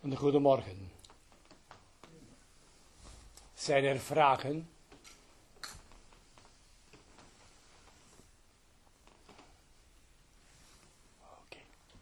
Een goedemorgen. Zijn er vragen? Oké.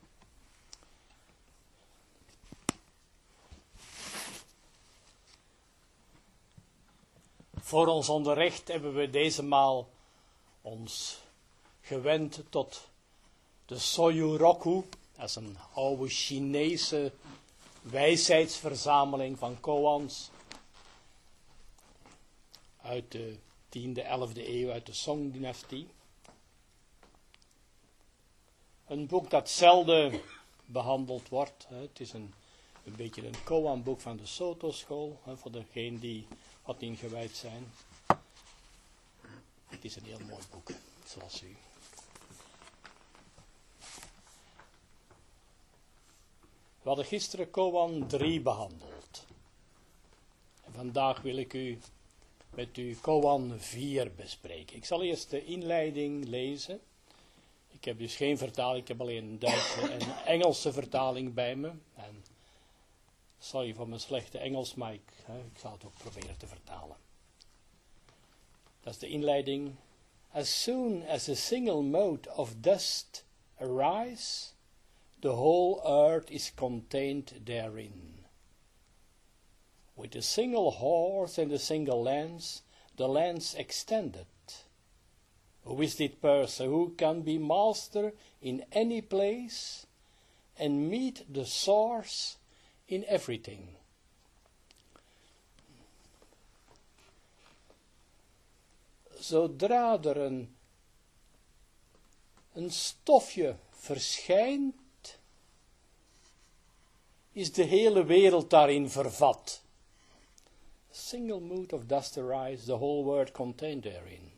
Voor ons onderricht hebben we deze maal ons gewend tot de Soyuroku. Dat is een oude Chinese wijsheidsverzameling van koans uit de 10e, 11e eeuw, uit de Song-dynastie. Een boek dat zelden behandeld wordt. Het is een beetje een koanboek van de Soto-school, voor degenen die wat ingewijd zijn. Het is een heel mooi boek, zoals u. We hadden gisteren Koan 3 behandeld. En vandaag wil ik met u Koan 4 bespreken. Ik zal eerst de inleiding lezen. Ik heb dus geen vertaling, ik heb alleen een Duitse en een Engelse vertaling bij me. En sorry voor mijn slechte Engels, maar ik zal het ook proberen te vertalen. Dat is de inleiding. As soon as a single mote of dust arise, the whole earth is contained therein. With a single horse and a single lance, the lance extended. Who is this person who can be master in any place and meet the source in everything? Zodra er een stofje verschijnt, is de hele wereld daarin vervat. A single mote of dust arise, the whole world contained therein.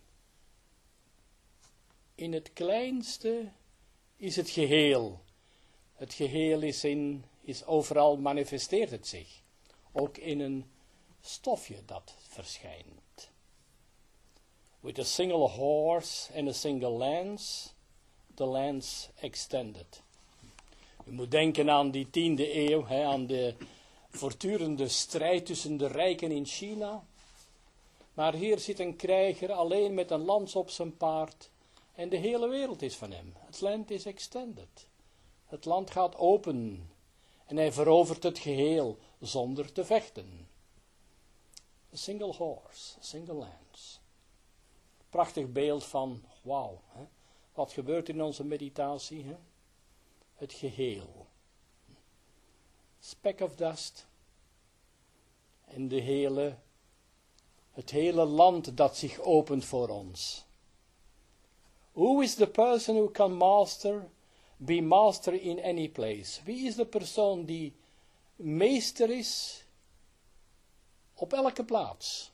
In het kleinste is het geheel. Het geheel is overal manifesteert het zich. Ook in een stofje dat verschijnt. With a single horse and a single lance, the lance extended. U moet denken aan die 10e eeuw, aan de voortdurende strijd tussen de rijken in China. Maar hier zit een krijger alleen met een lans op zijn paard en de hele wereld is van hem. Het land is extended. Het land gaat open en hij verovert het geheel zonder te vechten. A single horse, a single lance. Prachtig beeld van, wauw, wat gebeurt in onze meditatie, Het geheel. Speck of dust. En het hele land dat zich opent voor ons. Who is the person who can be master in any place? Wie is de persoon die meester is op elke plaats?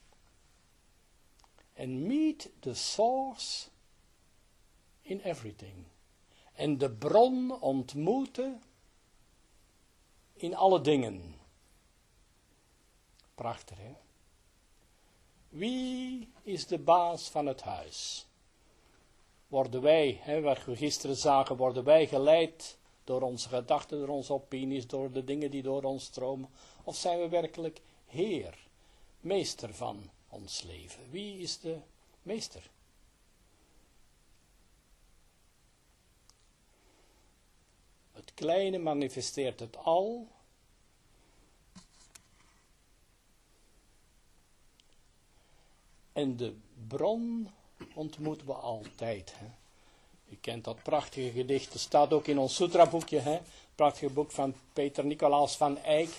And meet the source in everything. En de bron ontmoeten in alle dingen. Prachtig, hè? Wie is de baas van het huis? Worden wij, wat we gisteren zagen, worden wij geleid door onze gedachten, door onze opinies, door de dingen die door ons stromen? Of zijn we werkelijk heer, meester van ons leven? Wie is de meester? Het kleine manifesteert het al. En de bron ontmoeten we altijd. U kent dat prachtige gedicht. Het staat ook in ons sutraboekje. Prachtige boek van Peter Nicolaas van Eyck.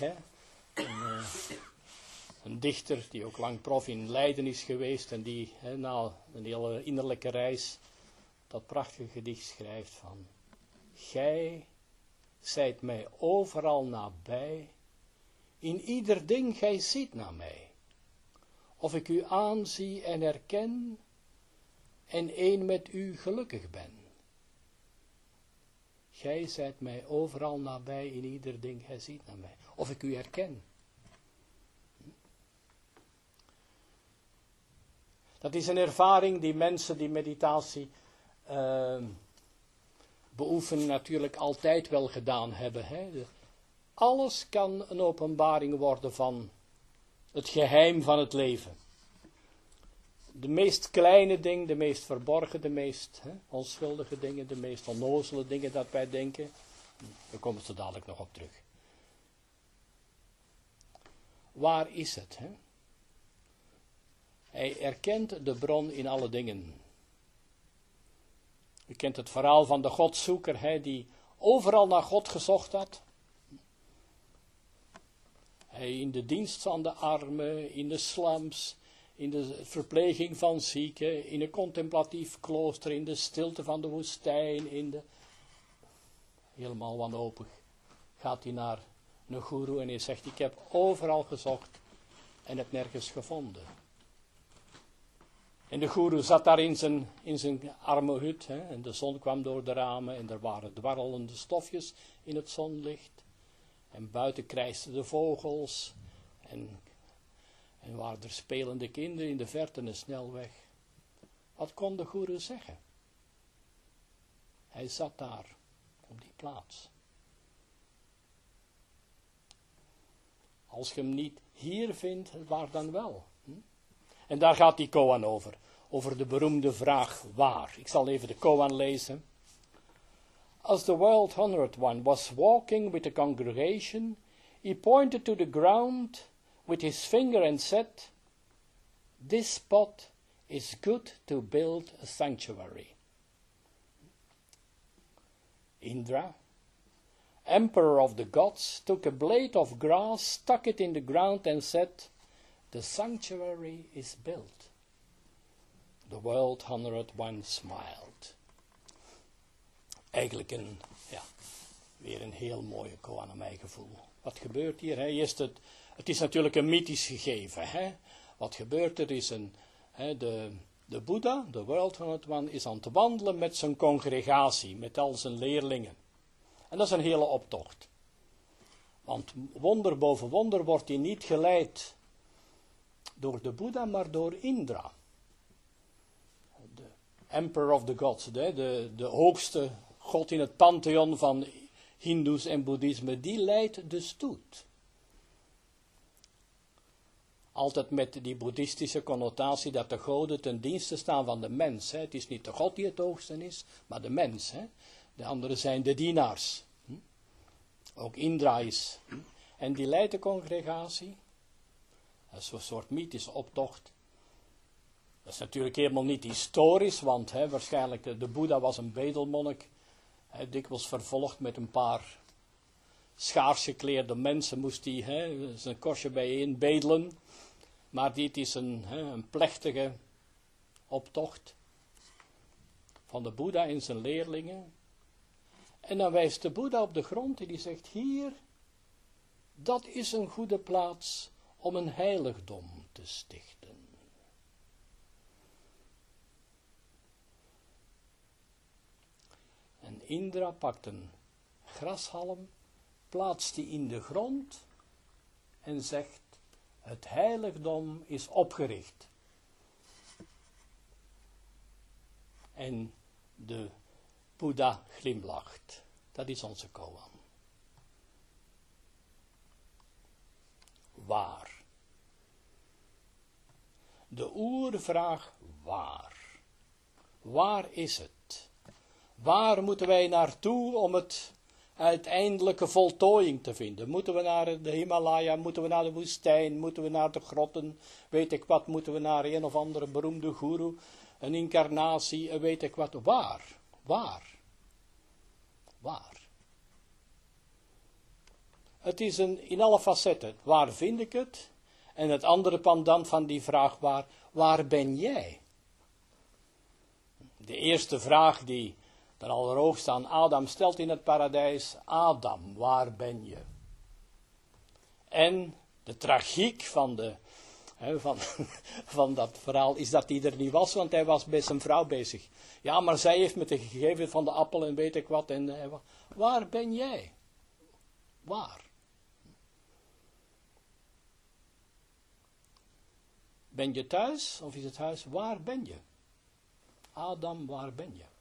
Een dichter die ook lang prof in Leiden is geweest. En die na een hele innerlijke reis dat prachtige gedicht schrijft van: Gij zijt mij overal nabij, in ieder ding gij ziet naar mij. Of ik u aanzie en herken, en één met u gelukkig ben. Gij zijt mij overal nabij, in ieder ding gij ziet naar mij. Of ik u herken. Dat is een ervaring die mensen die meditatie beoefenen natuurlijk altijd wel gedaan hebben. Alles kan een openbaring worden van het geheim van het leven. De meest kleine dingen, de meest verborgen, de meest onschuldige dingen, de meest onnozele dingen dat wij denken. Daar komen ze dadelijk nog op terug. Waar is het? Hè? Hij erkent de bron in alle dingen. U kent het verhaal van de Godzoeker, die overal naar God gezocht had. Hij in de dienst van de armen, in de slums, in de verpleging van zieken, in een contemplatief klooster, in de stilte van de woestijn, helemaal wanhopig gaat hij naar een goeroe en hij zegt, ik heb overal gezocht en het nergens gevonden. En de goeroe zat daar in zijn arme hut, en de zon kwam door de ramen en er waren dwarrelende stofjes in het zonlicht. En buiten krijsten de vogels en waren er spelende kinderen in de verte een snelweg. Wat kon de goeroe zeggen? Hij zat daar, op die plaats. Als je hem niet hier vindt, waar dan wel? En daar gaat die koan over de beroemde vraag waar. Ik zal even de koan lezen. As the world 101 was walking with the congregation, he pointed to the ground with his finger and said, "This spot is good to build a sanctuary." Indra, emperor of the gods, took a blade of grass, stuck it in the ground and said, "The sanctuary is built." The world 101 smiled. Eigenlijk weer een heel mooie koan aan mijn gevoel. Wat gebeurt hier? Eerst het is natuurlijk een mythisch gegeven. Wat gebeurt er is de Boeddha, de World 101, is aan het wandelen met zijn congregatie, met al zijn leerlingen. En dat is een hele optocht. Want wonder boven wonder wordt hij niet geleid door de Boeddha, maar door Indra. De Emperor of the Gods, de hoogste God in het pantheon van Hindoes en Boeddhisme, die leidt de stoet. Altijd met die boeddhistische connotatie dat de goden ten dienste staan van de mens. Het is niet de God die het hoogste is, maar de mens. De anderen zijn de dienaars. Ook Indra is. En die leidt de congregatie. Dat is een soort mythische optocht. Dat is natuurlijk helemaal niet historisch, want waarschijnlijk de Boeddha was een bedelmonnik. Dikwijls vervolgd met een paar schaars gekleerde mensen moest hij zijn kostje bijeen bedelen. Maar dit is een plechtige optocht van de Boeddha en zijn leerlingen. En dan wijst de Boeddha op de grond en die zegt, hier, dat is een goede plaats om een heiligdom te stichten. En Indra pakt een grashalm, plaatst die in de grond en zegt, het heiligdom is opgericht. En de Boeddha glimlacht. Dat is onze koan. Waar? De oervraag waar? Waar is het? Waar moeten wij naartoe om het uiteindelijke voltooiing te vinden? Moeten we naar de Himalaya, moeten we naar de woestijn, moeten we naar de grotten, weet ik wat, moeten we naar een of andere beroemde goeroe, een incarnatie, weet ik wat. Waar? Waar? Waar? Het is in alle facetten. Waar vind ik het? En het andere pendant van die vraag, waar ben jij? De eerste vraag die de Allerhoogste aan Adam stelt in het paradijs, Adam, waar ben je? En de tragiek van dat verhaal is dat hij er niet was, want hij was bij zijn vrouw bezig. Ja, maar zij heeft me gegeven van de appel en weet ik wat. En waar ben jij? Waar? Ben je thuis of is het huis? Waar ben je? Adam, waar ben je?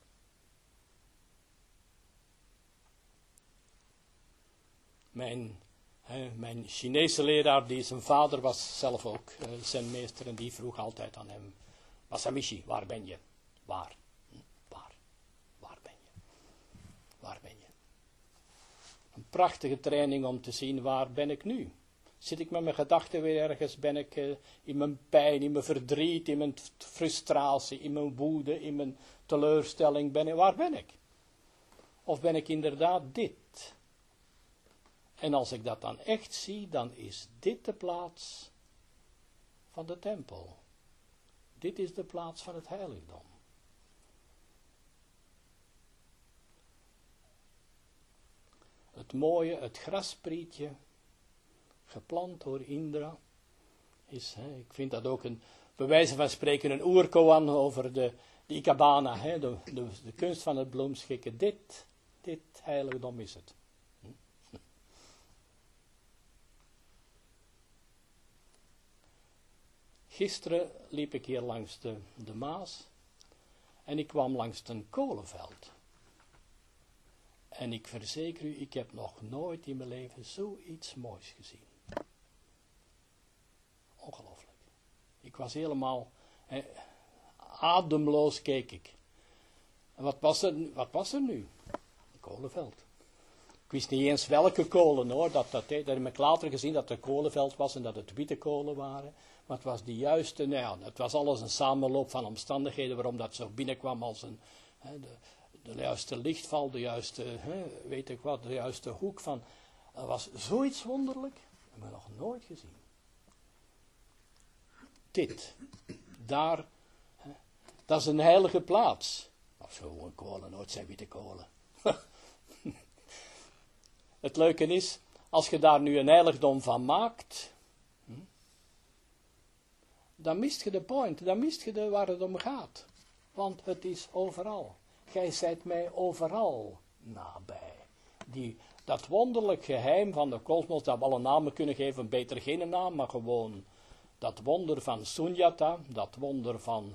Mijn Chinese leraar, die zijn vader was zelf ook zenmeester, en die vroeg altijd aan hem: Masamichi, waar ben je? Waar ben je? Waar ben je? Een prachtige training om te zien, waar ben ik nu? Zit ik met mijn gedachten weer ergens? Ben ik in mijn pijn, in mijn verdriet, in mijn frustratie, in mijn woede, in mijn teleurstelling? Waar ben ik? Of ben ik inderdaad dit? En als ik dat dan echt zie, dan is dit de plaats van de tempel. Dit is de plaats van het heiligdom. Het mooie, het grasprietje, geplant door Indra, is, ik vind dat ook bij wijze van spreken een oerkoan over de ikebana, de kunst van het bloemschikken. Dit heiligdom is het. Gisteren liep ik hier langs de Maas en ik kwam langs een kolenveld. En ik verzeker u, ik heb nog nooit in mijn leven zoiets moois gezien. Ongelooflijk. Ik was helemaal, ademloos keek ik. En wat was er nu? Een kolenveld. Ik wist niet eens welke kolen hoor, dat heb ik later gezien dat het een kolenveld was en dat het witte kolen waren. Maar het was de juiste, het was alles een samenloop van omstandigheden waarom dat zo binnenkwam als de juiste lichtval, de juiste, de juiste hoek van. Het was zoiets wonderlijk, dat hebben we nog nooit gezien. Daar, dat is een heilige plaats. Of gewoon kolen, nooit zijn witte kolen. Het leuke is, als je daar nu een heiligdom van maakt, dan mist je de point, dan mist je waar het om gaat. Want het is overal. Gij zijt mij overal nabij. Dat wonderlijk geheim van de kosmos, dat we alle namen kunnen geven, beter geen naam, maar gewoon dat wonder van Sunyata, dat wonder van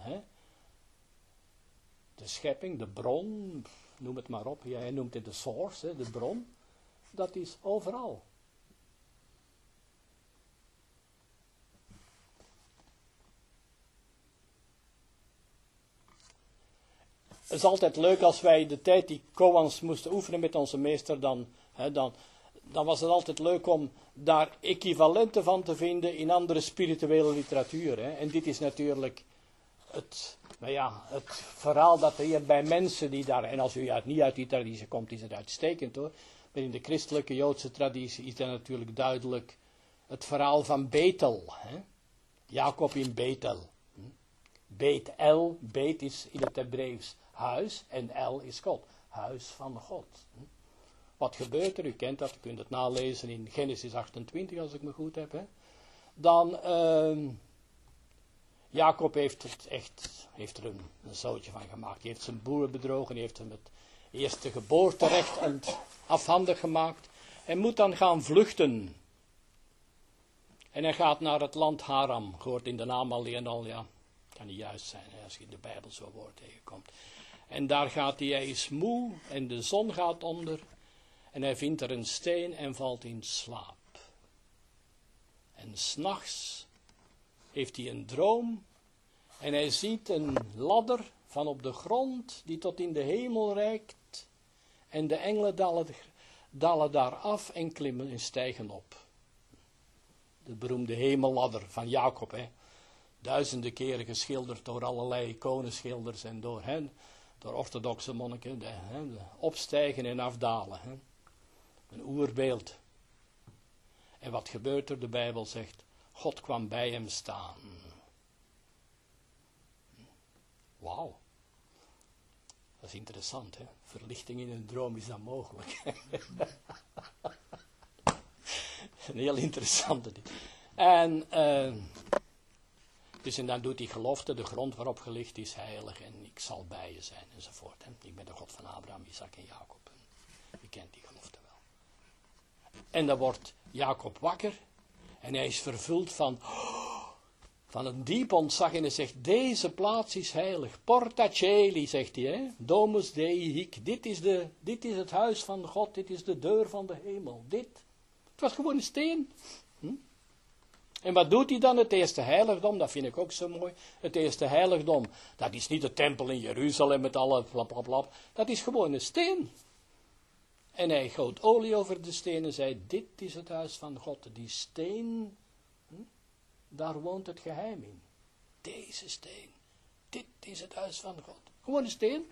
de schepping, de bron, noem het maar op, jij noemt het de source, de bron, dat is overal. Het is altijd leuk als wij de tijd die koans moesten oefenen met onze meester, dan was het altijd leuk om daar equivalenten van te vinden in andere spirituele literatuur. En dit is natuurlijk het verhaal dat hier bij mensen die daar, en als u niet uit die traditie komt, is het uitstekend hoor. Maar in de christelijke Joodse traditie is dat natuurlijk duidelijk het verhaal van Bethel. Jacob in Bethel. Bethel, Bet is in het Hebreeuws huis en El is God. Huis van God. Wat gebeurt er? U kent dat, u kunt het nalezen in Genesis 28 als ik me goed heb. Dan, Jacob heeft er een zootje van gemaakt. Hij heeft zijn boeren bedrogen, hij heeft hem het eerste geboorterecht afhandig gemaakt. En moet dan gaan vluchten. En hij gaat naar het land Haram. Gehoord in de naam alleen al, ja. Kan niet juist zijn als je in de Bijbel zo'n woord tegenkomt. En daar gaat hij is moe en de zon gaat onder. En hij vindt er een steen en valt in slaap. En 's nachts heeft hij een droom. En hij ziet een ladder van op de grond die tot in de hemel reikt. En de engelen dalen daar af en klimmen en stijgen op. De beroemde hemelladder van Jacob, duizenden keren geschilderd door allerlei iconenschilders en door orthodoxe monniken. De opstijgen en afdalen. Een oerbeeld. En wat gebeurt er? De Bijbel zegt, God kwam bij hem staan. Wauw. Dat is interessant, hè? Verlichting in een droom, is dat mogelijk? Een heel interessante ding. En dan doet hij gelofte, de grond waarop gelicht is heilig en ik zal bij je zijn enzovoort. Ik ben de God van Abraham, Isaac en Jacob. Je kent die gelofte wel. En dan wordt Jacob wakker en hij is vervuld van een diep ontzag en hij zegt, deze plaats is heilig. Porta Coeli, zegt hij, Domus Dei hic. Dit is het huis van God, dit is de deur van de hemel. Dit Het was gewoon een steen. En wat doet hij dan? Het eerste heiligdom, dat vind ik ook zo mooi. Het eerste heiligdom, dat is niet de tempel in Jeruzalem met alle blablabla. Dat is gewoon een steen. En hij goot olie over de steen en zei, dit is het huis van God. Die steen, daar woont het geheim in. Deze steen, dit is het huis van God. Gewoon een steen.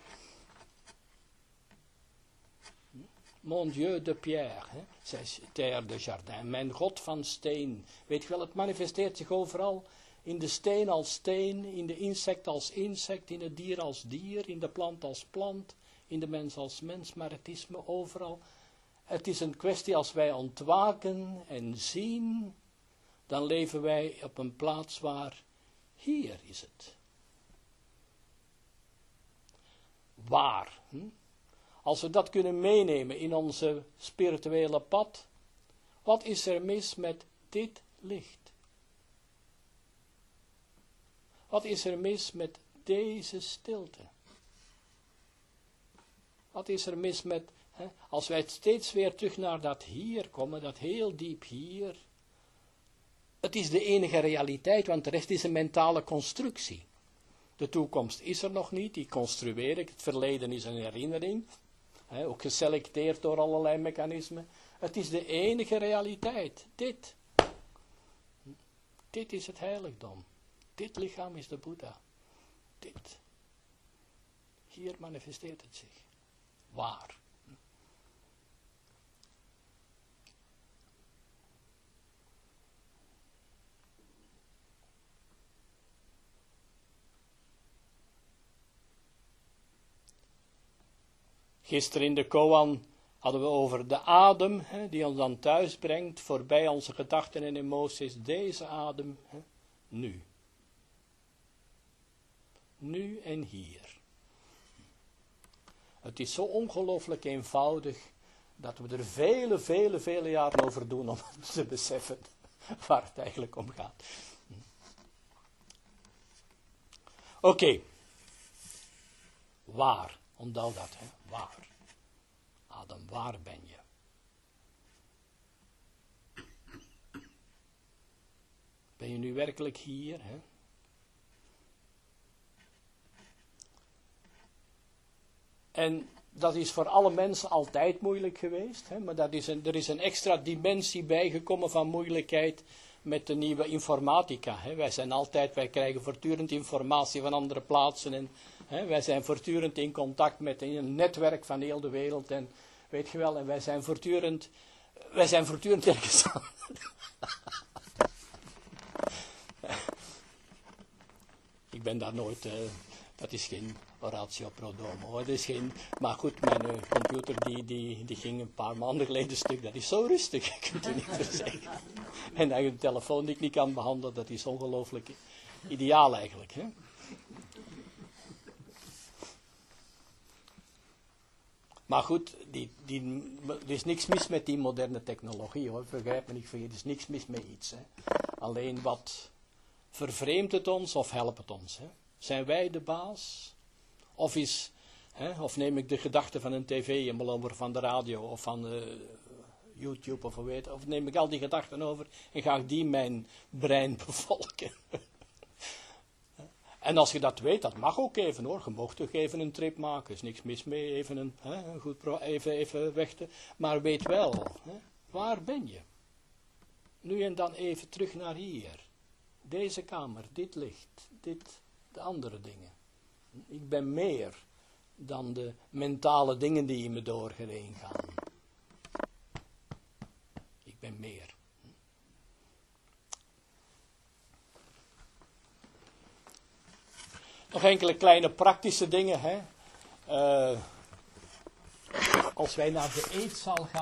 Mon Dieu de pierre, zei Terre de Jardin, mijn God van steen. Weet je wel, het manifesteert zich overal. In de steen als steen, in de insect als insect, in het dier als dier, in de plant als plant, in de mens als mens, maar het is me overal. Het is een kwestie als wij ontwaken en zien, dan leven wij op een plaats waar, hier is het. Waar, Als we dat kunnen meenemen in onze spirituele pad, wat is er mis met dit licht? Wat is er mis met deze stilte? Wat is er mis met, als wij steeds weer terug naar dat hier komen, dat heel diep hier. Het is de enige realiteit, want de rest is een mentale constructie. De toekomst is er nog niet, die construeer ik. Het verleden is een herinnering. Ook geselecteerd door allerlei mechanismen. Het is de enige realiteit. Dit is het heiligdom. Dit lichaam is de Boeddha. Dit. Hier manifesteert het zich. Waar. Gisteren in de koan hadden we over de adem, die ons dan thuis brengt, voorbij onze gedachten en emoties. Deze adem, nu. Nu en hier. Het is zo ongelooflijk eenvoudig, dat we er vele jaren over doen om te beseffen waar het eigenlijk om gaat. Oké. Waar. Onthoud dat, waar. Adam, waar ben je? Ben je nu werkelijk hier, En dat is voor alle mensen altijd moeilijk geweest, maar er is een extra dimensie bijgekomen van moeilijkheid met de nieuwe informatica. Wij krijgen voortdurend informatie van andere plaatsen en wij zijn voortdurend in contact met een netwerk van heel de wereld en weet je wel, en wij zijn voortdurend ergens aan. Ik ben daar nooit, dat is geen oratio pro domo hoor, dat is geen, maar goed, mijn computer die ging een paar maanden geleden stuk, dat is zo rustig, kunt u niet verzekeren. En dan een telefoon die ik niet kan behandelen, dat is ongelooflijk ideaal eigenlijk, Maar goed, er is niks mis met die moderne technologie hoor, begrijp me niet verkeerd, er is niks mis met iets. Alleen wat vervreemdt het ons of helpt het ons? Zijn wij de baas? Of neem ik de gedachten van een tv en over van de radio of van YouTube of neem ik al die gedachten over en ga ik die mijn brein bevolken? En als je dat weet, dat mag ook even hoor. Je mocht toch even een trip maken. Er is niks mis mee, even een goed even weg te. Maar weet wel, waar ben je? Nu en dan even terug naar hier. Deze kamer, dit licht, de andere dingen. Ik ben meer dan de mentale dingen die in me doorheen gaan. Ik ben meer. Nog enkele kleine praktische dingen. Als wij naar de eetzaal gaan.